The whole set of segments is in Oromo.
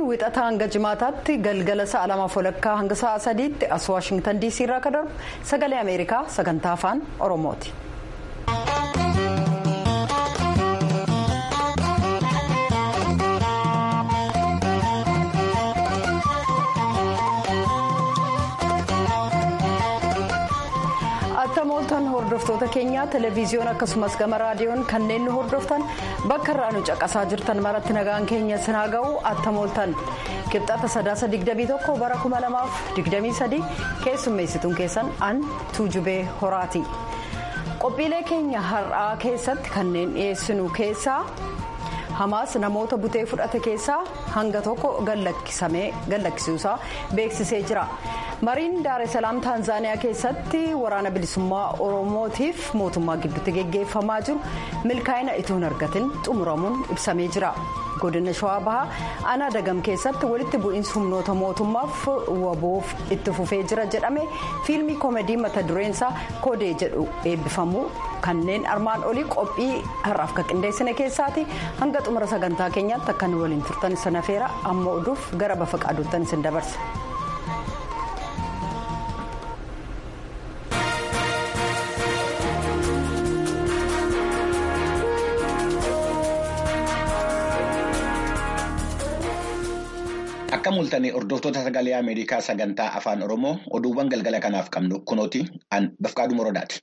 wixataa hanga jimaataatti galgala sa'a 2:00 hanga sa'a 3tti as Waashingtan DC irraa kan darbu sagalee Ameerikaa sagantaa afaan Oromooti. Mooltan hordoftoota keenya televiziyoon akkasumas gama raadiyoon kanneen nu hordoftan bakka irraa nu caqasaa jirtan maratti nagaan keenya sinaa ga'u attamooltan qixxaata 21 bara 2023 keessummeessituun keessan an Tuujubee Horaati. Qophiilee keenya har'aa keessatti kanneen dhiyeessinu keessaa Hamaas namoota butee fudhate keessaa hanga tokko gallakkisuusaa beeksisee jira. Mariin Daar es Salaam Taanzaaniyaa keessatti waraana bilisummaa Oromootiif mootummaa gidduutti geggeeffamaa jiru milkaa'ina itoo hin argatin xumuramuun ibsamee jira. Godina Shawaa Bahaa Aanaa Dagam keessatti walitti bu'iinsi humnoota mootummaaf waboof itti fufee jira jedhame fiilmii koomedii mata dureensaa Koodee jedhu eebbifamuu kanneen armaan olii qophii har'aaf kan qindeessine keessaati hanga xumura sagantaa keenyaatti akka nu waliin turtan sana feera amma oduuf gara bafa qaaduuttan isin dabarsa. Akka mul'atanii hordoftoota sagalee Ameerikaa sagantaa afaan Oromoo oduuwwan galgala kanaaf qabnu kunooti an Bafqaaduu Morodaati.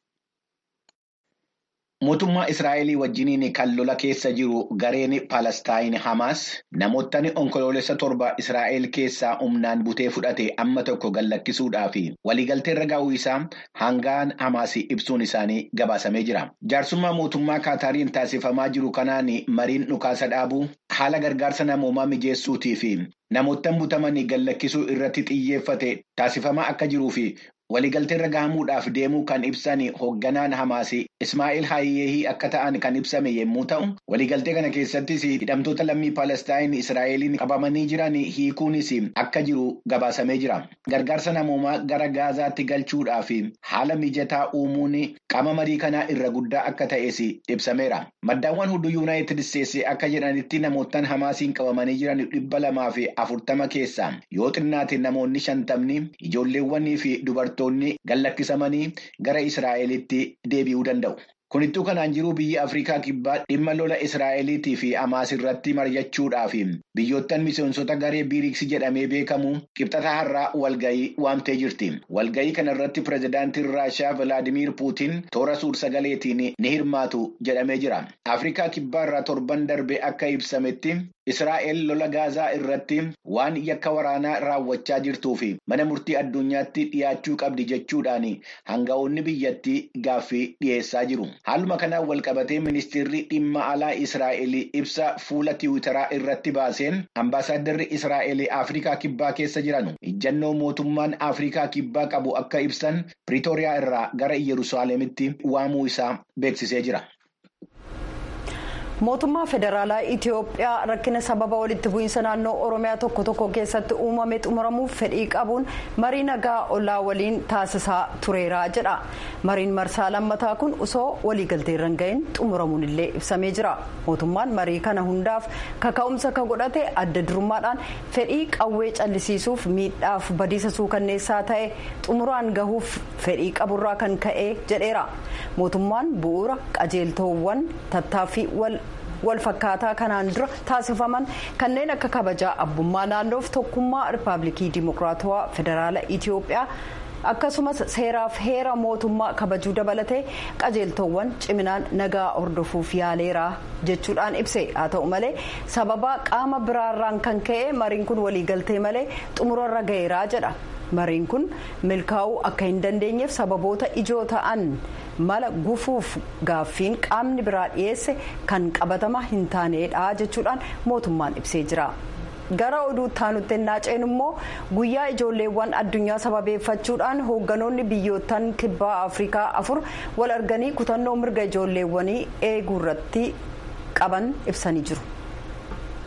Mootummaa Israa'elii wajjiniin kan lola keessa jiru gareen Palestaayin Hamaas namootni onkoloolessa 7 Israa'el keessaa humnaan butee fudhate amma tokko gallakkisuudhaa fi waliigaltee irra ga'uu isaa hangaan Hamaas ibsuun isaanii gabaasamee jira. Jaarsummaa mootummaa Kaatariin taasifamaa jiru kanaan mariin dhukaasa dhaabuu haala gargaarsa namoomaa mijeessuutii fi namoottan butamanii gallakkisuu irratti xiyyeeffate taasifamaa akka jiruu fi waliigaltee irra gahamuudhaaf deemuu kan ibsan hoogganaan Hamaas Ismaa'eel Haayyeehii akka ta'an kan ibsame yommuu ta'u waliigaltee kana keessattis hidhamtoota lammii Palestaayin Israa'eliin qabamanii jiran hiikuunis akka jiru gabaasamee jira. Gargaarsa namoomaa gara Gaazaatti galchuudhaaf haala mijataa uumuun qaama marii kanaa irra guddaa akka ta'es ibsameera. Maddaawwan hunduu Yuunaayitid Isteetsi akka jedhanitti namoottan Hamaasiin qabamanii jiran 240 keessaa yoo xinnaate namoonni 50 ijoolleewwanii fi dubartoonni gallakkisamanii gara Israa'elitti deebi'uu danda'u. Kunittuu kanaan jiru biyyi Afrikaa kibbaa dhimma lola Israa'eliitii fi Hamaas irratti mari'achuudhaaf biyyoottan miseensota garee BRICS jedhamee beekamu qibxata har'aa walgayii waamtee jirti. Walgayii kana irratti pirezidaantiin Raashiyaa Vilaadimiir Puutiin toora suur-sagaleetiin ni hirmaatu jedhamee jira. Afrikaa kibbaa irraa torban darbe akka ibsametti Israa'el lola Gaazaa irratti waan yakka waraanaa raawwachaa jirtuu fi mana murtii addunyaatti dhiyaachuu qabdi jechuudhaan hanga'oonni biyyattii gaaffii dhiyeessaa jiru. Haaluma kanaan walqabatee ministeerri dhimma alaa Israa'el ibsa fuula tiwiitaraa irratti baaseen ambaasaaddarri Israa'el Afrikaa kibbaa keessa jiran ijjannoo mootummaan Afrikaa kibbaa qabu akka ibsan Piriitooriyaa irraa gara Yerusaalemitti waamuu isaa beeksisee jira. Mootummaa federaalaa Itiyoophiyaa rakkina sababa walitti bu'iinsa naannoo Oromiyaa tokko keessatti uumame xumuramuuf fedhii qabuun marii nagaa ollaa waliin taasisaa tureera jedha. Mariin marsaa lammataa kun osoo waliigaltee irra hin ga'iin xumuramuun illee ibsamee jira. Mootummaan marii kana hundaaf kaka'umsa kan godhate adda durummaadhaan fedhii qawwee callisiisuuf miidhaaf badiisa suukanneessaa ta'e xumuraan gahuuf fedhii qaburraa kan ka'e jedheera. Mootummaan bu'uura qajeeltoowwan tattaaffii wal fakkaataa kanaan dura taasifaman kanneen akka kabajaa abbummaa naannoof tokkummaa Rippaabilikii Dimokiraatawaa Federaala Itiyoophiyaa akkasumas seeraaf heera mootummaa kabajuu dabalatee qajeeltoowwan ciminaan nagaa hordofuuf yaaleera jechuudhaan ibse. Haa ta'u malee sababa qaama biraarraan kan ka'e mariin kun waliigaltee malee xumurarra ga'eera jedha. Mariin kun milkaa'uu akka hin dandeenyeef sababoota ijoo ta'an mala gufuuf gaaffiin qaamni biraa dhiyeesse kan qabatama hin taanedha jechuudhaan mootummaan ibsee jira. Gara oduu taanutti naaceen immoo guyyaa ijoolleewwan addunyaa sababeeffachuudhaan hoogganoonni biyyoottan kibbaa Afrikaa 4 wal arganii kutannoo mirga ijoolleewwanii eeguu irratti qaban ibsanii jiru.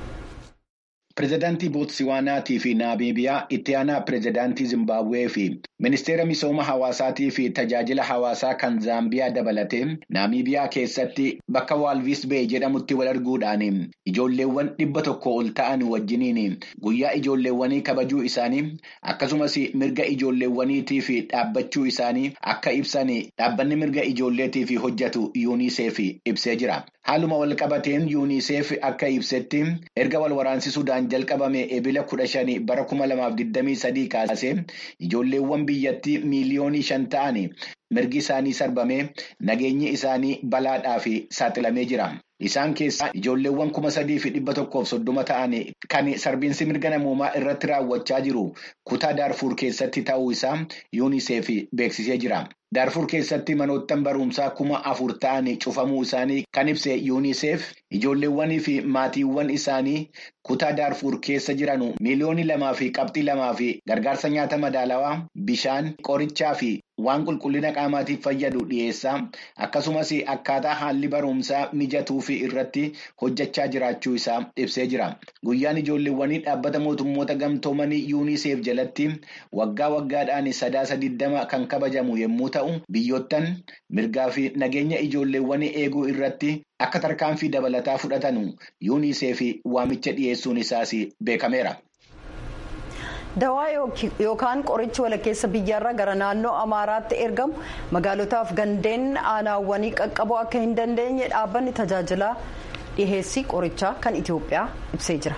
Pireezidaantii Bootsiwaanaatii fi Naabiibiyaa itti aanaa pireezidaantii Zimbaabuwee fi Ministeera misooma hawaasaatii fi tajaajila hawaasaa kan Zaambiyaa dabalatee Naamiibiyaa keessatti bakka Waalvis Bay jedhamutti wal arguudhaan ijoolleewwan 100 ol ta'an wajjiniin guyyaa ijoolleewwanii kabajuu isaanii akkasumas mirga ijoolleewwaniitii fi dhaabbachuu isaanii akka ibsan dhaabbanni mirga ijoolleetii fi hojjetu UNICEF ibsee jira. Haaluma wal qabateen UNICEF akka ibsetti erga wal waraansi Sudaan jalqabame ebila 15 bara 2023 kaasee ijoolleewwan biyyattii miliyoonii 5 ta'anii mirgi isaanii sarbamee nageenyi isaanii balaadhaaf saaxilamee jira. Isaan keessaa ijoolleewwan 3,130 ta'anii kan sarbiinsi mirga namoomaa irratti raawwachaa jiru kutaa Daarfuur keessatti ta'uu isaa UNICEF beeksisee jira. Daarfuur keessatti manoottan barumsaa 4,000 ta'anii cufamuu isaanii kan ibse UNICEF ijoolleewwanii fi maatiiwwan isaanii kutaa Daarfuur keessa jiran miliyoonii 2.2 fi gargaarsa nyaata madaalawaa, bishaan, qorichaa fi waan qulqullina qaamaatiif fayyadu dhiyeessaa akkasumas akkaataa haalli barumsaa mijatuu fi irratti hojjechaa jiraachuu isaa ibsee jira. Guyyaan ijoolleewwanii dhaabbata mootummoota gamtoomanii UNICEF jalatti waggaa waggaadhaan sadaasa 20 kan kabajamu yommuu ta'u biyyoottan mirgaa fi nageenya ijoolleewwanii eeguu irratti akka tarkaanfii dabalataa fudhatan UNICEF waamicha dhiyeessuun isaas beekameera. Dawaa yookaan qorichi walakkeessa biyyaarraa gara naannoo Amaaraatti ergamu magaalotaaf gandeen aanaawwanii qaqqabuu akka hin dandeenye dhaabbanni tajaajila dhiheessii qorichaa kan Itoophiyaa ibsee jira.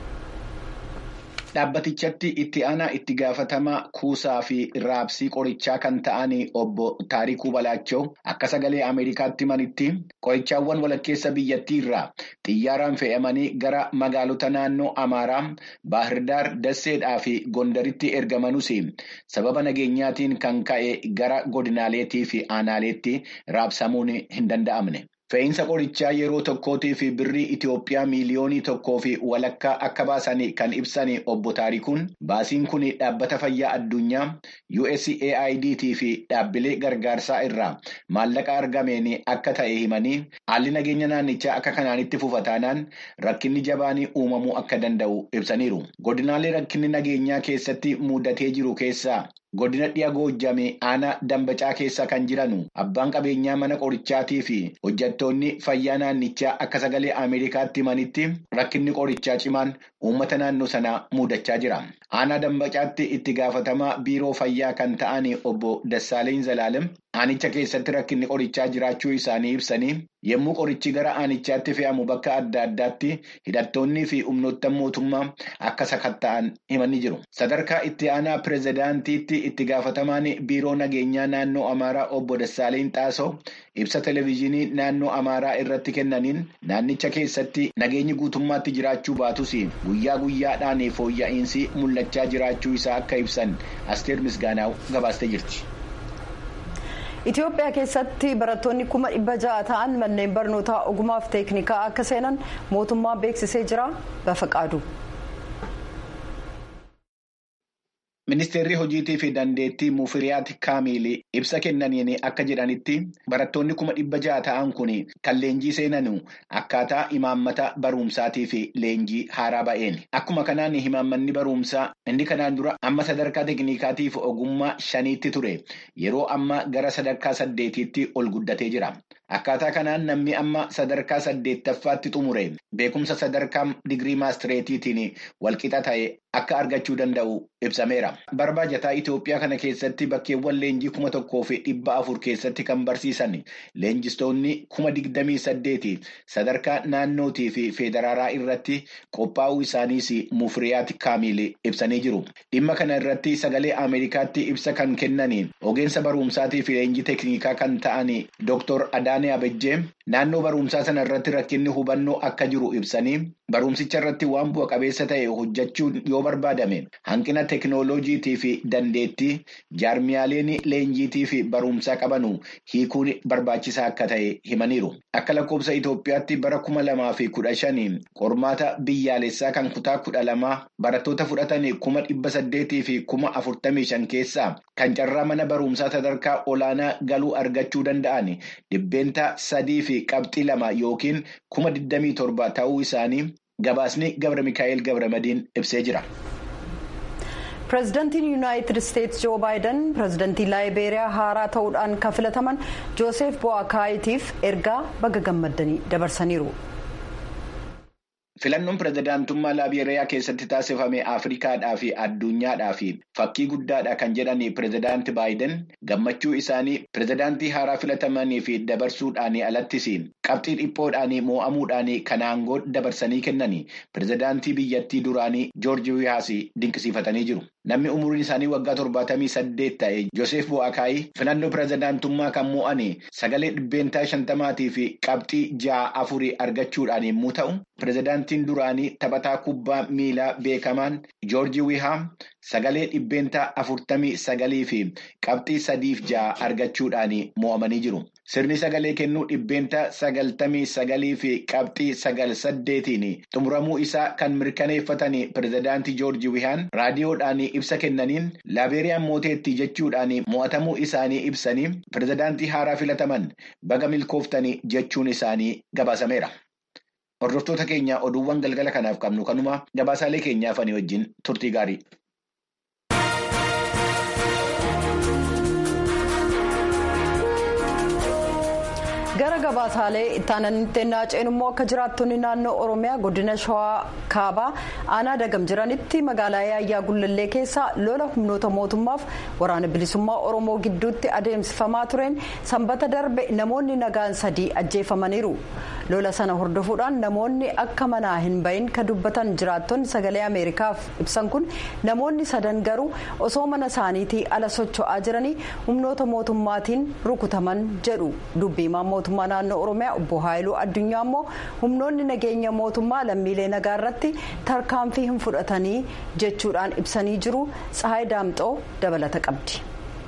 Dhaabbatichatti itti aanaa itti gaafatamaa kuusaa fi raabsii qorichaa kan ta'an obbo Taarikuu Balaachoo akka sagalee Ameerikaatti himanitti qorichaawwan walakkeessa biyyattii irraa xiyyaaraan fe'amanii gara magaalota naannoo Amaaraa, Baahirdaar, Dasseedhaa fi Gondaritti ergamanus sababa nageenyaatiin kan ka'e gara godinaaleetii fi aanaaleetti raabsamuun hin danda'amne. Fe'iinsa qorichaa yeroo tokkootii fi birrii Itoophiyaa miliyoonii 1.2 akka baasan kan ibsan obbo Taarikuun baasiin kun dhaabbata fayyaa addunyaa USAID fi dhaabbilee gargaarsaa irraa maallaqa argameen akka ta'e himanii haalli nageenya naannichaa akka kanaanitti fufataanaan rakkinni jabaan uumamuu akka danda'u ibsaniiru. Godinaalee rakkinni nageenyaa keessatti mudatee jiru keessaa godina dhiyaa Goojjame aanaa Dambacaa keessa kan jiran abbaan qabeenyaa mana qorichaatii fi hojjettoonni fayyaa naannichaa akka sagalee Ameerikaatti himanitti rakkinni qorichaa cimaan uummata naannoo sanaa mudachaa jira. Aanaa Dambacaatti itti gaafatamaa biiroo fayyaa kan ta'an obbo Dassaaleen Zalaalem aanicha keessatti rakkinni qorichaa jiraachuu isaanii ibsanii yommuu qorichi gara aanichaatti fe'amu bakka adda addaatti hidhattoonnii fi humnoottan mootummaa akka sakatta'an himanii jiru. Sadarkaa itti aanaa pirezidaantiitti itti gaafatamaan biiroo nageenyaa naannoo Amaaraa obbo Dassaaleen Xaasoo ibsa televezyiinii naannoo Amaaraa irratti kennaniin naannicha keessatti nageenyi guutummaatti jiraachuu baatus guyyaa guyyaadhaan fooyya'insi mul'achaa jiraachuu isaa akka ibsan Asteer Misgaanaaw gabaastee jirti. Itoophiyaa keessatti barattoonni 600 ta'an manneen barnootaa ogummaaf teeknikaa akka seenan mootummaan beeksisee jira. Bafaqaadu. Ministeerri hojiitii fi dandeettii Mufiriyaat Kaamil ibsa kennaniin akka jedhanitti barattoonni 600 ta'an kun kan leenjii seenanu akkaataa imaammata barumsaatii fi leenjii haaraa ba'een. Akkuma kanaan imaammanni barumsaa inni kanaan dura amma sadarkaa teeknikaatiif ogummaa 5tti ture yeroo amma gara sadarkaa 8tti ol guddatee jira. Akkaataa kanaan namni amma sadarkaa 8ffaatti xumure beekumsa sadarkaa digirii maastireetiitiin walqixa ta'e akka argachuu danda'u ibsameera. Barbaajataa Itoophiyaa kana keessatti bakkeewwan leenjii 1,400 keessatti kan barsiisan leenjistoonni 28,000 sadarkaa naannootii fi federaalaa irratti qophaa'uu isaaniis Mufiriyaat Kaamil ibsanii jiru. Dhimma kana irratti sagalee Ameerikaatti ibsa kan kennaniin ogeessa barumsaatii fi leenjii teeknikaa kan ta'an Dr. Adaanee Abejjee naannoo barumsaa sana irratti rakkinni hubannoo akka jiru ibsanii barumsicha irratti waan bu'a qabeessa ta'e hojjechuun yoo barbaadame hanqina teeknooloojiitii fi dandeettii jaarmiyaaleen leenjiitii fi barumsaa qabanu hiikuun barbaachisaa akka ta'e himaniiru. Akka lakkoofsa Itoophiyaatti bara 2015 qormaata biyyaalessaa kan kutaa 12 barattoota fudhatan 800 fi 45,000 keessaa kan carraa mana barumsaa sadarkaa olaanaa galuu argachuu danda'an dhibbeentaa 3 fi qabxii 2 yookiin 27,000 ta'uu isaanii gabaasni Gabra Mikaa'el Gabramadiin ibsee jira. pireezidantiin yuunaayitid isteetsi joo baayiden pireezidantii laayibeeriyaa haaraa ta'uudhaan kan filataman jooseef bo'aakaayitiif ergaa baga gammaddanii dabarsaniiru. Filannoon pirezidaantummaa laayibeeriyaa keessatti taasifame Afrikaadhaa fi addunyaadhaa fi fakkii guddaadha kan jedhan pirezidaanti baayiden gammachuu isaanii pirezidaantii haaraa filatamanii fi dabarsuudhaan alattis qabxii dhiphoodhaan moo'amuudhaan kan aangoo dabarsanii kennanii pirezidaantii biyyattii duraanii joorji wihaas dinqisiifatanii jiru. Namni umuriin isaanii waggaa 78 ta'e Jooseef Bo'aakaayii filannoo pirezidaantummaa kan moo'an sagalee dhibbeentaa 50 fi qabxii 6-4 argachuudhaan yommuu ta'u pirezidaantiin duraanii taphataa kubbaa miilaa beekamaan joorji wihaam sagalee dhibbeentaa 49 fi qabxii 3-6 argachuudhaan moo'amanii jiru. Sirni sagalee kennuu dhibbeentaa 99 fi qabxii 9-8 xumuramuu isaa kan mirkaneeffatan pirezidaantii joorji wihaan raadiyoodhaan ibsa kennaniin laayibeeriyaan mooteetti jechuudhaan mo'atamuu isaanii ibsanii pirezidaantii haaraa filataman baga milkooftanii jechuun isaanii gabaasameera. Hordoftoota keenya oduuwwan galgala kanaaf qabnu kanuma gabaasaalee keenyaaf ani wajjin turtii gaarii. gara gabaasaalee ittaananitti naannoo immoo akka jiraattonni naannoo oromiyaa godina shawaa kaabaa aanaa dagam jiranitti magaalaa yaayyaa gullallee keessa lola humnoota mootummaaf waraana bilisummaa oromoo gidduutti adeemsifamaa tureen sanbata darbe namoonni nagaan 3 ajjeefamaniiru. lola sana hordofuudhaan namoonni akka manaa hin bahin kan dubbatan jiraattonni sagalee ameerikaaf ibsan kun namoonni 3 garuu osoo mana isaaniitii ala socho'aa jiranii humnoota mootummaatiin rukutaman jedhu dubbiimaan mootummaa naannoo oromiyaa obbo Haayiluu Addunyaa immoo humnoonni nageenya mootummaa lammiilee nagaa irratti tarkaanfii hin fudhatanii jechuudhaan ibsanii jiru. Tsahaay Daamxoo dabalata qabdi.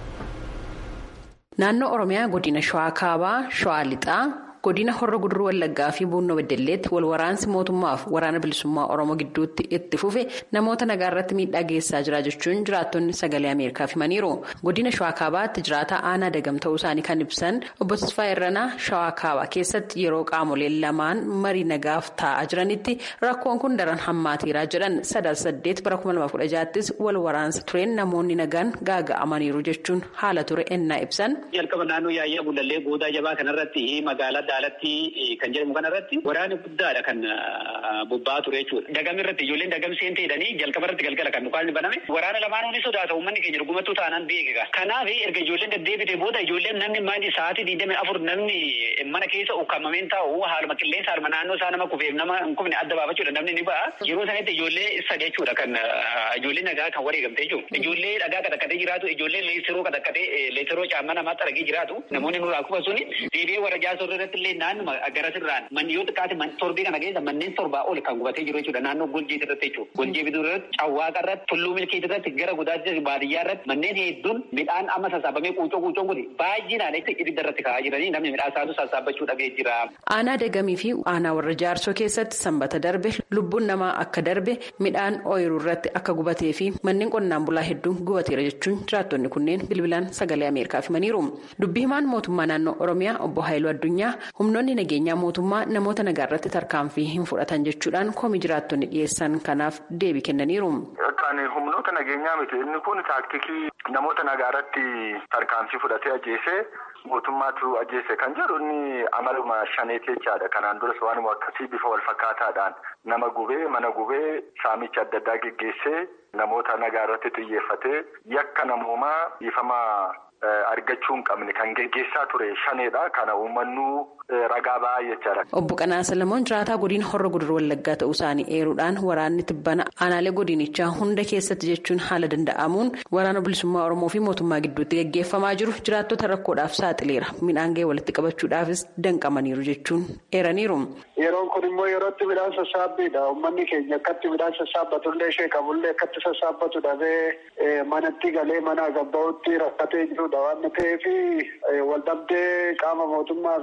Naannoo oromiyaa godina shawaa kaabaa shawaa lixaa. godina horra guduruu wallaggaa fi buunoo beddelleetti wal waraansi mootummaaf waraana bilisummaa oromoo gidduutti itti fufe namoota nagaa irratti miidhaa geessaa jira jechuun jiraattonni sagalee ameerikaaf himaniiru. godina shawaa kaabaatti jiraataa aanaa dagam ta'uu isaanii kan ibsan obbo Tasfaa Irranaa shawaa kaabaa keessatti yeroo qaamoleen lamaan marii nagaaf taa'aa jiranitti rakkoon kun daran hammaateeraa jedhan 8/2016 wal waraansa tureen namoonni nagaan gaaga'amaniiru jechuun haala ture ennaa ibsan. jalqaba naannoo yaayyaa gullallee goodaa jabaa kanarratti magaalaa daalatti kan jedhamu kanarratti waraana guddaadha kan bobba'aa ture jechuudha. Dagam irratti ijoolleen dagam seentee jedhanii jalqaba irratti galgala kan dhukaasni baname waraana lamaanuu ni sodaata uummanni keenya dhugumattuu taanaan beekega. Kanaaf erga ijoolleen deddeebite booda ijoolleen namni maanti sa'aatii 24 namni mana keessa ukkamameen taa'u haaluma qilleensa haaluma naannoo isaa nama kufeef nama hin kufne adda baafachuudha namni ni ba'a. Yeroo sanatti ijoollee sadii jechuudha kan ijoollee nagaa kan wareegamte jechuudha. Ijoollee dhagaa qadaqqatee jiraatu ijoollee leesiroo qadaqqatee leesiroo caammaa namaatti argee jiraatu namoonni nurraa kufa suni deebi'ee warra jaasoo irratti illee naannuma garasirraan manni yoo xiqqaate torbii kana keessa manneen 7 ol kan gubatee jiru jechuudha naannoo Goljeet irratti jechuudha. Goljeet biduu irratti Cawwaaqa irratti Tulluu Milkeet irratti gara Gudaajjii baadiyyaa irratti manneen hedduun midhaan amma sassaabamee quucoon kun baay'inaan ibidda irratti ka'aa jiranii namni midhaan isaatu sassaabbachuu dhabee jira. Aanaa Dagamii fi aanaa warra Jaarsoo keessatti sanbata darbe lubbuun namaa akka darbe midhaan ooyiruu irratti akka gubatee fi manneen qonnaan bulaa hedduun gubateera jechuun jiraattonni kunneen bilbilaan sagalee Ameerikaaf himaniiru. Dubbii himaan mootummaa naannoo Oromiyaa obbo Haayiluu Addunyaa humnoonni nageenyaa mootummaa namoota nagaa irratti tarkaanfii hin fudhatan jechuudhaan komii jiraattonni dhiyeessan kanaaf deebii kennaniiru. Humnoota nageenyaa miti inni kun taaktikii namoota nagaa irratti tarkaanfii fudhatee ajjeesee mootummaatu ajjeese kan jedhu inni amaluma shaneetii jechaadha. Kanaan duras waanuma akkasii bifa wal fakkaataadhaan nama gubee mana gubee saamicha adda addaa geggeessee namoota nagaa irratti xiyyeeffatee yakka namoomaa dhiifamaa argachuu hin qabne kan geggeessaa ture shaneedha. Kana uummannu ragaa ba'aa jechaadha. Obbo Qanaa Salamoon jiraataa godina horra guduruu wallaggaa ta'uu isaanii eeruudhaan waraanni tibbana aanaalee godinichaa hunda keessatti jechuun haala danda'amuun waraana bilisummaa Oromoo fi mootummaa gidduutti geggeeffamaa jiru jiraattota rakkoodhaaf saaxileera. Midhaan ga'ee walitti qabachuudhaafis danqamaniiru jechuun eeraniiru. Yeroon kun immoo yerootti midhaan sassaabbiidha. Uummanni keenya akkatti midhaan sassaabatullee ishee qabullee akkatti sassaabbatu dhabee manatti galee mana gabba'utti rakkatee jirudha waan ta'eef waldhabdee qaama mootummaa fi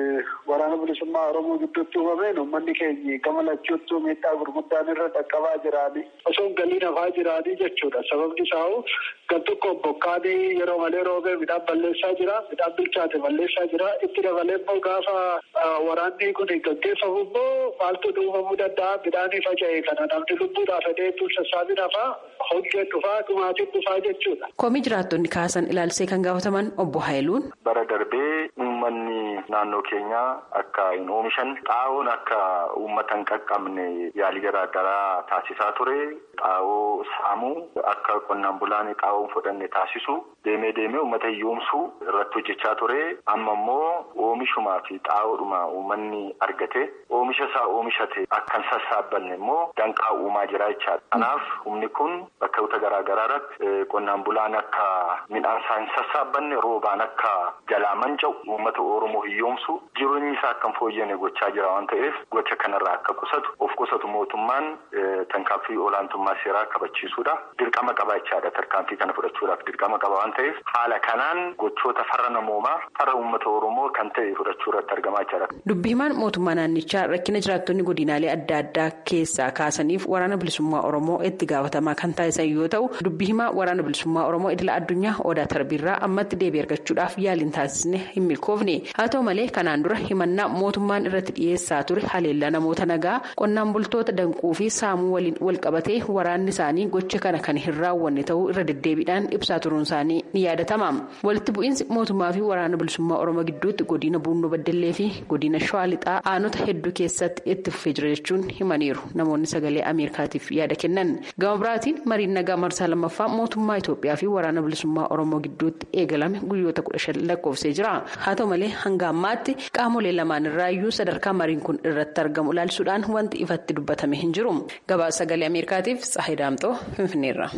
waraana bilisummaa Oromoo gidduutti uumameen uummanni keenya gama lachuuttuu miidhaa gurguddaan irra dhaqqabaa jiraanii osoo galii nafaa jiraanii jechuudha. Sababni isaa kan tokko bokkaanii yeroo malee roobee midhaan balleessaa jira, midhaan bilchaate balleessaa jira. Itti dabalee immoo gaafa waraanni kun gaggeeffamu immoo maaltu uumamuu danda'a? Midhaanii faca'e kana namni lubbuudhaaf heddeetu sassaabii nafaa hojjetu dhufaa dhumaatiin dhufaa jechuudha. Komii jiraattonni kaasan ilaalsee kan gaafataman obbo Haayiluun. Bara darbee uummanni naannoo keenyaa akka hin oomishan xaa'oon akka uummata hin qaqqabne yaalii garaagaraa taasisaa ture. Xaa'oo saamuu akka qonnaan bulaan xaa'oon fudhanne taasisu deemee uummata hiyyoomsuu irratti hojjechaa ture. Amma immoo oomishumaa fi xaa'oodhuma uummanni argate oomisha isaa oomishate akka hin sassaabbanne immoo danqaa uumaa jira jechaadha. Kanaaf humni kun bakka garaagaraa irratti qonnaan bulaan akka midhaan isaa hin sassaabbanne roobaan akka jalaa manca'u uummata Oromoo hiyyoomsu jireenyi isaa akka hin fooyyane gochaa jira waan ta'eef gocha kanarraa akka qusatu mootummaan tarkaanfii olaantummaa seeraa kabachiisuudha. Dirqama qaba jechaadha. Tarkaanfii kana fudhachuudhaaf dirqama qaba waan ta'eef haala kanaan gochoota farra namoomaa farra uummata Oromoo kan ta'e fudhachuu irratti argamaa jira. Dubbii himaan mootummaa naannichaa rakkina jiraattonni godinaalee adda addaa keessaa kaasaniif waraana bilisummaa Oromoo itti gaafatamaa kan taasisan yoo ta'u dubbii himaa waraana bilisummaa Oromoo idila addunyaa Odaa Tarbiirraa ammatti deebii argachuudhaaf yaaliin taasisne hin milkoofne. Haa ta'u malee kanaan dura himannaa mootummaan irratti dhiyeessaa ture haleellaa namoota nagaa qonnaan bultoota danquu fi saamuu waliin wal qabatee waraanni isaanii gocha kana kan hin raawwanne ta'uu irra deddeebiidhaan ibsaa turuun isaanii ni yaadatama. Walitti bu'iinsi mootummaa fi waraana bilisummaa Oromoo gidduutti godina Buunoo Beddellee fi godina Shawaa Lixaa aanota hedduu keessatti itti fufee jira jechuun himaniiru namoonni sagalee Ameerikaatiif yaada kennan. Gama biraatiin mariin nagaa marsaa lammaffaa mootummaa Itoophiyaa fi waraana bilisummaa Oromoo gidduutti eegalame guyyoota 15 lakkoofsee jira. Haa ta'u malee hanga ammaatti qaamolee lamaan irraayyuu sadarkaa mariin kun irratti argamu ilaalchuudhaan wanti ifatti dubbatame hin jiru. Gabaasa sagalee Ameerikaatiif Tsaahii Daamxoo Finfinneerra.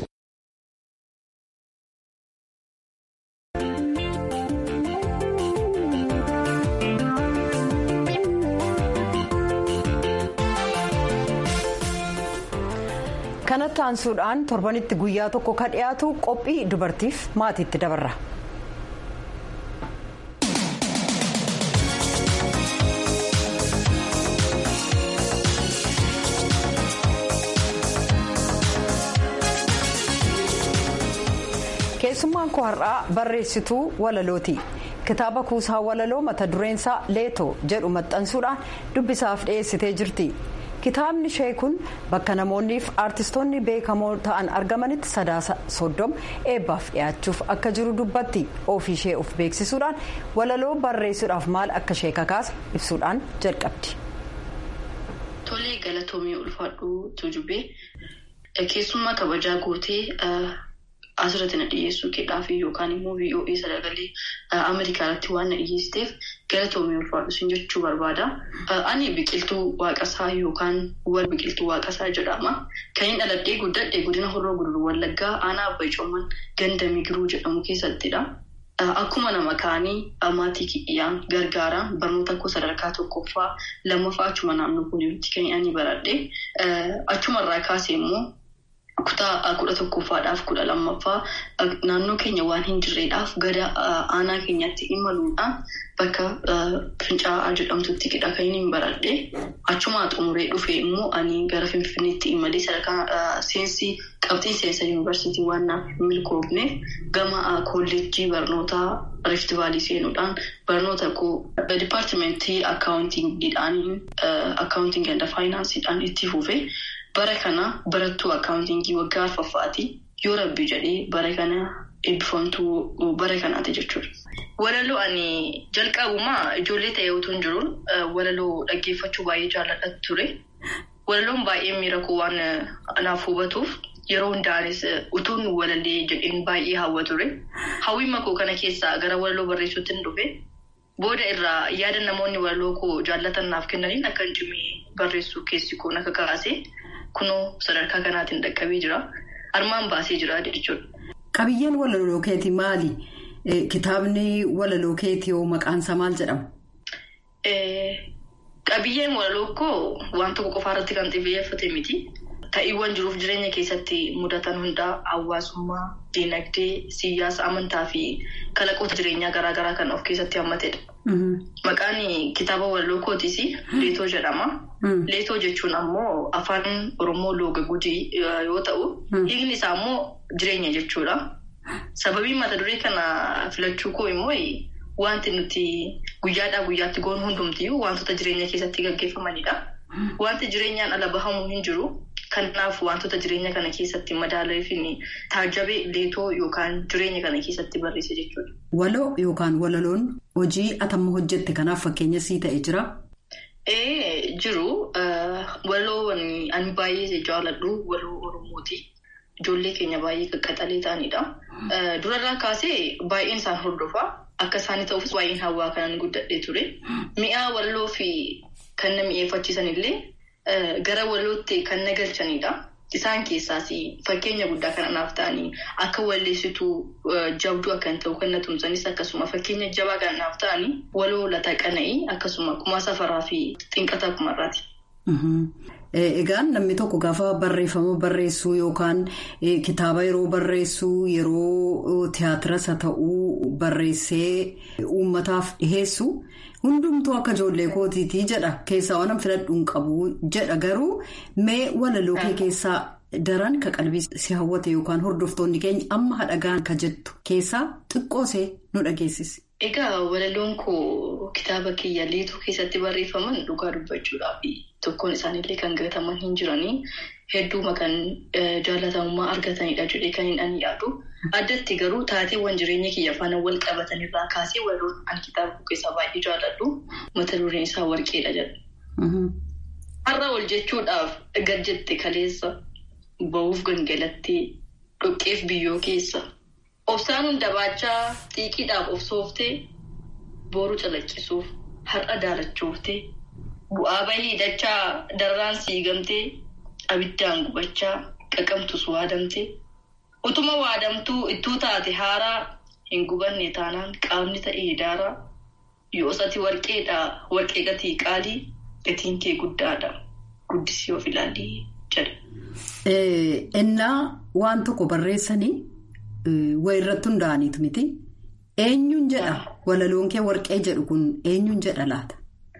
Kanatti aansuudhaan torbanitti guyyaa tokko kan dhiyaatu qophii dubartiif maatiitti dabarra. Keessummaan koo har'aa barreessituu walalooti. Kitaaba kuusaa walaloo mata dureensaa Leetoo jedhu maxxansuudhaan dubbisaaf dhiyeessitee jirti. Kitaabni ishee kun bakka namoonni fi aartistoonni beekamoo ta'an argamanitti sadaasa 30 eebbaaf dhiyaachuuf akka jiru dubbatti. Ofii ishee of beeksisuudhaan walaloo barreessuudhaaf maal akka ishee kakaase ibsuudhaan jalqabdi. Tolee galatoomii ulfaadhuu Tujubee keessummaa kabajaa gootee asirratti na dhiyeessuu keedhaaf yookaan immoo VOA sagalee Ameerikaatti waan na dhiyeessiteef galatoomii ulfaadhu siin jechuu barbaada. Ani biqiltuu waaqasaa yookaan wal biqiltuu waaqasaa jedhama. Kan hin dhaladhee guddadhee godina Horroo Guduruu Wallaggaa aanaa Abbaa Icooman ganda Migiruu jedhamu keessattidha. Akkuma nama kaanii maatii kiyyaan gargaaraan barnoota koo sadarkaa tokkoffaa lammaffaa achuma naannoo Pooliyooti kan ani baradhe. Achumarraa kaasee immoo kutaa 11ffaadhaaf 12ffaa naannoo keenya waan hin jirreedhaaf gara aanaa keenyatti imaluudhaan bakka Fincaa'aa jedhamtutti kan hin baradhe. Achumaa xumuree dhufee immoo ani gara Finfinneetti imalee sadarkaa seensi qabxii seensa yuunivarsiitii waan naaf milkoofneef gama kolleejjii barnootaa Rift Vaalii seenuudhaan barnoota koo dipaartimentii akkaawuntiingiidhaan akkaawuntiingii and faayinaansiidhaan itti fufee. Bara kana barattuu akkaawuntiingii waggaa arfaffaati yoo rabbi jedhee bara kana eebbifamtuu bara kanaati jechuudha. Walaloo ani jalqabumaa ijoollee ta'ee utuu hin jiruun walaloo dhaggeeffachuu baay'ee jaalladha ture. Walaloon baay'ee miira koo waan anaaf hubatuuf yeroo hundaanis utuun walallee jedheen baay'ee hawwa ture. Hawwiima koo kana keessaa gara walaloo barreessuutti hin dhufe. Booda irraa yaada namoonni walaloo koo jaallatan naaf kennaniin akka hin cimee barreessuu keessi koo akka kaase. Kunoo sadarkaa kanaatiin dhaqqabee jira. Armaan baasee jira jechuudha. Qabiyyeen walaloo keetii maali? Kitaabni walaloo keetii hoo maqaansaa maal jedhama? Qabiyyeen walaloo koo waan tokko qofa irratti kan xiyyeeffate miti. Ta'iiwwan jiruuf jireenya keessatti mudatan hundaa hawaasummaa, diinagdee, siyaasa, amantaa fi kalaqoota jireenyaa garaagaraa kan of keessatti hammatedha. Maqaan kitaaba waloo kootiis Leetoo jedhama. Leetoo jechuun ammoo afaan Oromoo looga gudii yoo ta'u, hiikni isaa ammoo jireenya jechuudha. Sababii mata duree kana filachuu koo immoo wanti nuti guyyaadhaa guyyaatti goonu hundumtiyyuu wantoota jireenya keessatti gaggeeffamanidha. Wanti jireenyaan ala bahamuu hin jiru. Kanaaf wantoota jireenya kana keessatti madaalee fi taajabee Leetoo yookaan jireenya kana keessatti barreesse jechuudha. Waloo yookaan walaloon hojii atamma hojjette kanaaf fakkeenya sii ta'e jira? Jiru. Waloo ani baay'ee jaaladhu waloo Oromooti. Ijoollee keenya baay'ee qaqqaxalee ta'anidha. Durarraa kaasee baay'een isaan hordofaa. Akka isaanii ta'uufis baay'een hawaa kanaan guddadhee ture. Mi'aa waloo fi kan na mi'eeffachiisanillee gara walootti kan na galchanidha. Isaan keessaas fakkeenya guddaa kan anaaf ta'anii akka walleessituu jabduu akka hin ta'u kan na tumsanis akkasuma fakkeenya jabaa kan anaaf ta'anii waloo lataa qana'ii akkasuma Kumaa Safaraa fi Xinqataa Kumarraati. Egaan namni tokko gaafa barreeffama barreessuu yookaan kitaaba yeroo barreessuu yeroo tiyaatiras haa ta'uu barreessee uummataaf dhiheessu hundumtuu akka ijoollee kootiitii jedha keessaa waan filadhuun qabu jedha garuu mee walaloo kee keessaa daran ka qalbii si hawwate yookaan hordoftoonni keenya amma hadhagaan ka jettu keessaa xiqqoosee nu dhageessisi. Egaa walaloon koo kitaaba kiyya Leetoo keessatti barreeffaman dhugaa dubbachuudhaaf tokkoon isaaniillee kan gataman hin jiranii hedduuma kan jaalatamummaa argatanidha jedhee kan hin ani yaadu. Addatti garuu taateewwan jireenya kiyya faana wal qabatanirraa kaasee walaloon ani kitaaba koo keessaa baay'ee jaaladhu mata dureen isaa warqeedha jedha. Har'a wal jechuudhaaf gad jette kaleessa ba'uuf gangalattee dhoqqeef biyyoo keessa. Obsaan hunda baachaa xiiqiidhaaf of sooftee boru calaqqisuuf har'a daalachuuftee bu'aa bahii dachaa darraan siigamtee abiddaan gubachaa qaqamtus waadamtee utuma waadamtuu ittuu taate haaraa hin gubanne taanaan qaamni ta'ee daaraa yoos ati warqeedhaa warqee gatii qaalii gatiin kee guddaadha guddisii of ilaalii jedha. Innaa waan tokko barreessanii. Wayirratti hundaa'aniitu miti. Eenyuun jedha walaloon kee warqee jedhu kun eenyuun jedha laata?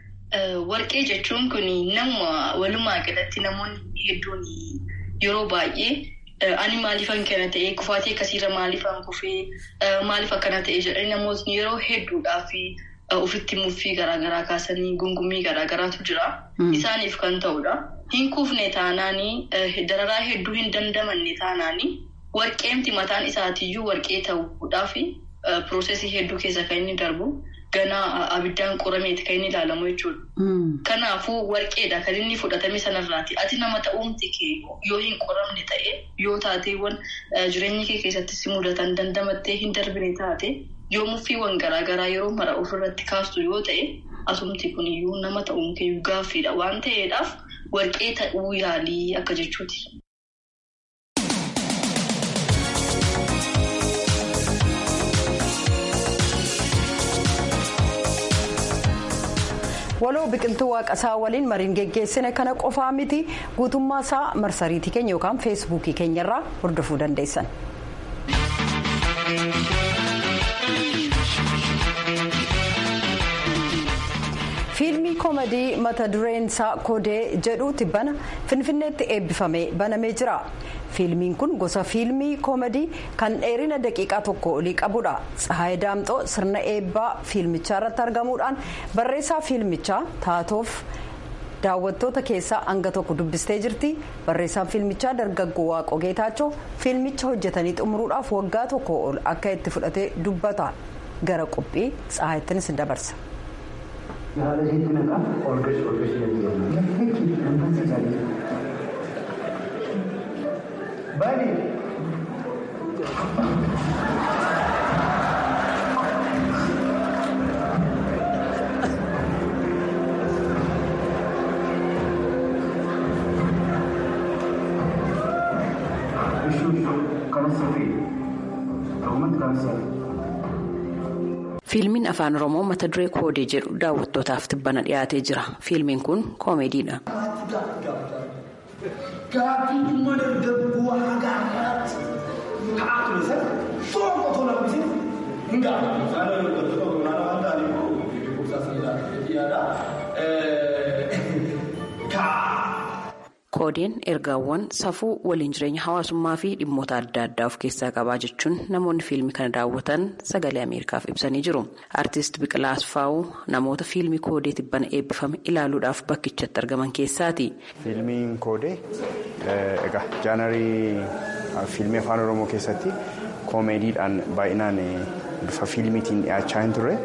Warqee jechuun kun nama walumaa galatti namoonni hedduun yeroo baay'ee ani maaliifan kana ta'e kufaatii akkasiirra maaliifan kufee maaliif akkana ta'e jedhanii namootni yeroo hedduudhaaf ofitti muffii garaagaraa kaasanii gungummii garaagaraatu jira. Isaaniif kan ta'udha. Hin kufne taanaanii dararaa hedduu hin dandamanne taanaanii. Warqeemti mataan isaatiiyyuu warqee ta'uudhaaf piroosesii hedduu keessa kan inni darbu ganaa abiddaan qorameeti kan inni ilaalamu jechuudha. Kanaafuu warqeedha kan inni fudhatame sanarraati. Ati nama ta'uumti kee yoo hin qoramne ta'e yoo taateewwan jireenya kee keessatti si mudatan dandamattee hin darbine taate yoo muffiiwwan garaagaraa yeroo mara ofirratti kaastu yoo ta'e asumti kuniyyuu nama ta'uun kee gaaffiidha waan ta'eedhaaf warqee ta'uu yaalii akka jechuuti. Waloo biqiltuu waaqasaa waliin mariin geggeessine kana qofaa miti guutummaa isaa marsariitii keenya yookaan feesbuukii keenyarraa hordofuu dandeessan. Fiilmii koomedii mata dureen isaa Kodee jedhu tibbana Finfinneetti eebbifamee banamee jira. Fiilmiin kun gosa fiilmii koomedii kan dheerina daqiiqaa tokko olii qabudha. Tsahaayee Daamxoo sirna eebbaa fiilmichaa irratti argamuudhaan barreessaa fiilmichaa taatoof daawwattoota keessaa hanga tokko dubbistee jirti. Barreessaan fiilmichaa dargaggoo Waaqoo Geetaachoo fiilmicha hojjetanii xumuruudhaaf waggaa tokko ol akka itti fudhatee dubbata. Gara qophii Tsahaayeettinis dabarsa. Fiilmiin afaan Oromoo mata duree Koodee jedhu daawwattootaaf tibbana dhiyaatee jira. Fiilmiin kun koomeediidha. Koodeen ergaawwan safuu waliin jireenya hawaasummaa fi dhimmoota adda addaa of keessaa qabaa jechuun namoonni fiilmii kana daawwatan sagalee Ameerikaaf ibsanii jiru. Artiist Biqilaa Asfaawuu namoota fiilmii koodee tibbana eebbifame ilaaluudhaaf bakkichatti argaman keessaati. Fiilmiin koodee egaa jaanarii fiilmii afaan Oromoo keessatti koomeediidhaan baay'inaan bifa fiilmiitiin dhiyaachaa hin turre.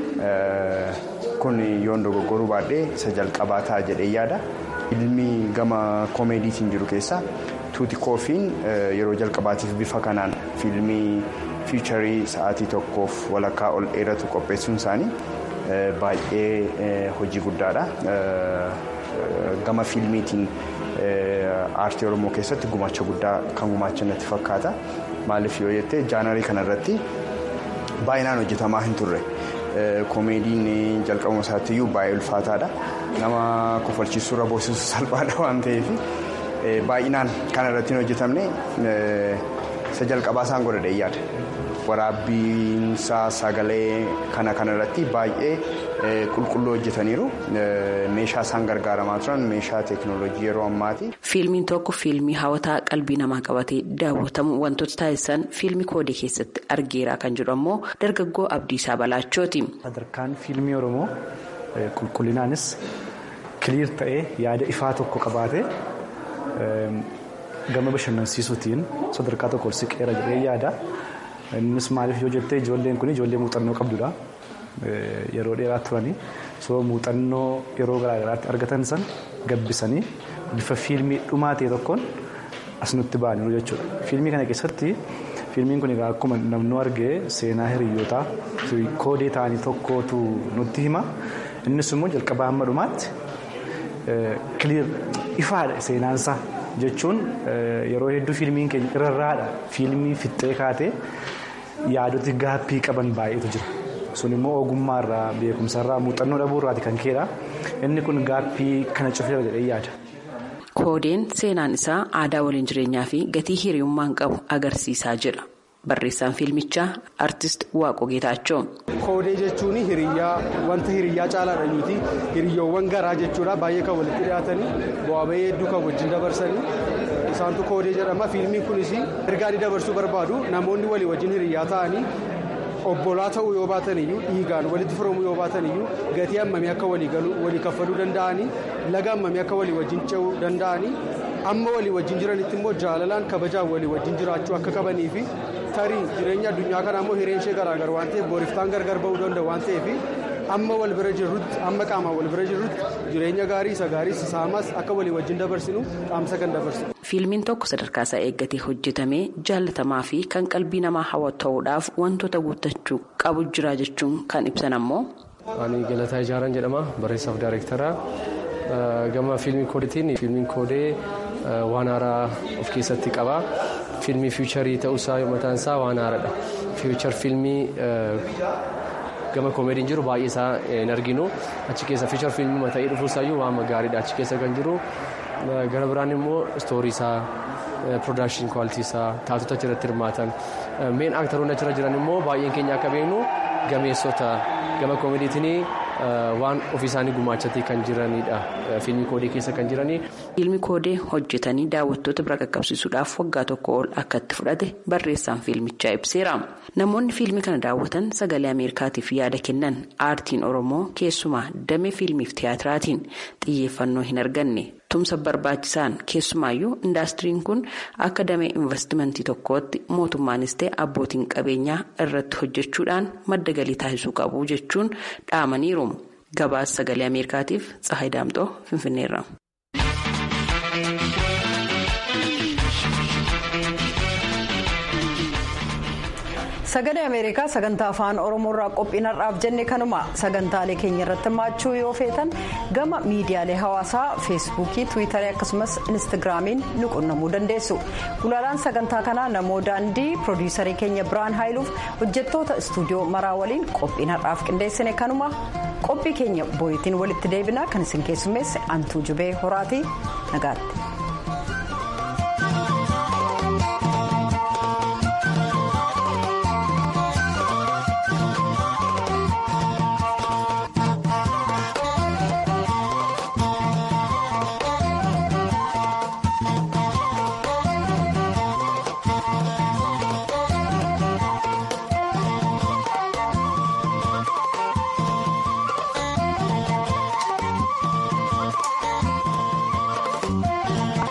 Kun yoon dogoggoruu baadhee isa jalqabaa ta'a jedhee yaada. Fiilmii gama koomeediitiin jiru keessa Tuuti Koofiin yeroo jalqabaatiif bifa kanaan fiilmii fiicharii sa'aatii tokkoof walakkaa ol dheeratu qopheessuun isaanii baay'ee hojii guddaadha. Gama fiilmiitiin aartii Oromoo keessatti gumaacha guddaa kan gumaachan natti fakkaata. Maaliif yoo jettee jaanarii kanarratti baay'inaan hojjetamaa hin turre. Koomeediin jalqabuma isaattiyyuu baay'ee ulfaataadha. Nama kofalchiisuurra boosisu salphaadha waan ta'eef baay'inaan kana irratti hin hojjetamne isa jalqabaa isaan godhadhee yaada. Waraabbiinsaa sagalee kana irratti baay'ee qulqulluu hojjetaniiru. Meeshaa isaan gargaaramaa turan meeshaa teekinooloojii yeroo ammaati. Fiilmiin tokko fiilmii hawwataa qalbii namaa qabatee daawwatamu wantoota taasisan fiilmii koodee keessatti argeeraa kan jedhu ammoo dargaggoo Abdiisaa Balaachooti. Sadarkaan fiilmii Oromoo qulqullinaanis kiliir ta'ee yaada ifaa tokko qabaatee gama bashannansiisuutiin sadarkaa tokko ol siqeera jedhee yaada. Innis maaliif yoo jettee ijoolleen kun ijoollee muuxannoo qabdudha. Yeroo dheeraa turanii muuxannoo yeroo garaagaraatti argatan san gabbisanii bifa fiilmii dhumaa ta'e tokkoon as nutti ba'aniiru jechuudha. Fiilmii kana keessatti fiilmiin kun egaa akkuma namni argee seenaa hiriyyootaa koodee ta'anii tokkootu nutti hima. Innis immoo jalqabaa hamma dhumaatti kiliir ifaadha seenaansaa jechuun yeroo hedduu fiilmiin keenya irraadha. Fiilmii fixxee kaatee yaadoti gaappii qaban baay'eetu jira. Sun immoo ogummaarraa beekumsarraa muuxannoo dhabuurraati kan ka'edha. Inni kun gaappii kana cufeera jedhee yaada. Koodeen seenaan isaa aadaa waliin jireenyaa fi gatii hiriyummaan qabu agarsiisaa jira. Barreessaan fiilmichaa Artiist Waaqoo Geetaachoo. Koodee jechuun hiriyyaa wanta hiriyyaa caalaadha nuti hiriyyoowwan garaa jechuudha baay'ee kan walitti dhiyaatanii bu'aa bahii hedduu kan wajjin dabarsanii isaantu koodee jedhama. Fiilmiin kunis ergaa dabarsuu barbaadu namoonni walii wajjin hiriyyaa ta'anii obbolaa ta'uu yoo baatan iyyuu dhiigaan walitti firoomuu yoo baatan iyyuu gatii hammamii akka walii kaffaluu danda'anii laga hammamii akka walii wajjin ce'uu danda'anii amma walii wajjin jiranitti immoo jaalalaan kabajaan walii wajjin jiraachuu akka qabanii fi tarii jireenya addunyaa kanaa immoo hireen ishee garaagara waan ta'eef booriftaan gargar ba'uu danda'a waan ta'eef amma wal bira jirrutti amma qaamaan wal bira jirrutti jireenya gaarii isa gaarii saamaas akka walii wajjin dabarsinu dhaamsa kan dabarsinu. Fiilmiin tokko sadarkaa isaa eeggatee hojjetamee jaalatamaa fi kan qalbii namaa hawwatu ta'uudhaaf wantoota guuttachuu qabu jira jechuun kan ibsan ammoo. Ani Galataa Ijaaran jedhama barreessaaf daayirektara gama fiilmii koodeetiin fiilmiin koodee waan haaraa of keessatti qaba. Fiilmii fiicharii ta'uusaa mataan isaa waan haaraadha. Fiichar fiilmii gama koomeediin jiru baay'ee isaa hin arginu. Achi keessa fiichar fiilmii mata'ee dhufuusaayyuu waan gaariidha. Achi keessa kan jiru gara biraan immoo istoorii isaa piroodakshin kwaalitii isaa taatota achirratti hirmaatan meen aaktaroonni achirra jiran immoo baay'een keenya akka beeknu gameessota gama koomeediitiin waan ofiisaanii gumaachatee kan jiranidha. Fiilmii koodee keessa kan jiranii. Fiilmii koodee hojjetanii daawwattoota bira qaqqabsiisuudhaaf waggaa tokko ol akka itti fudhate barreessaan fiilmichaa ibseera. Namoonni fiilmii kana daawwatan sagalee Ameerikaatiif yaada kennan aartiin Oromoo keessumaa damee fiilmiif tiyaatiraatiin xiyyeeffannoo hin arganne. Tumsa barbaachisaan keessumaayyuu indaastiriin kun akka damee investimentii tokkootti mootummaanis ta'e abbootiin qabeenyaa irratti hojjechuudhaan madda galii taasisuu qabu jechuun dhaamaniiru. Gabaasa sagalee Ameerikaatiif Tsahaay Daamxoo Finfinneerra. Sagalee Ameerikaa sagantaa afaan Oromoorraa qophiinarraaf jenne kanuma sagantaalee keenya irratti hirmaachuu yoo feetan gama miidiyaalee hawaasaa feesbuukii tiwiitarii akkasumas inistigraamiin nu qunnamuu dandeessu. Gulaalaan sagantaa kanaa namoo daandii piroodiisarii keenya Biraan Haayiluuf hojjettoota istuudiyoo maraa waliin qophiinarraaf qindeessine kanuma qophii keenya booyitiin walitti deebinaa kan isin keessummeesse Antuu Jubee Horaatii nagaatti.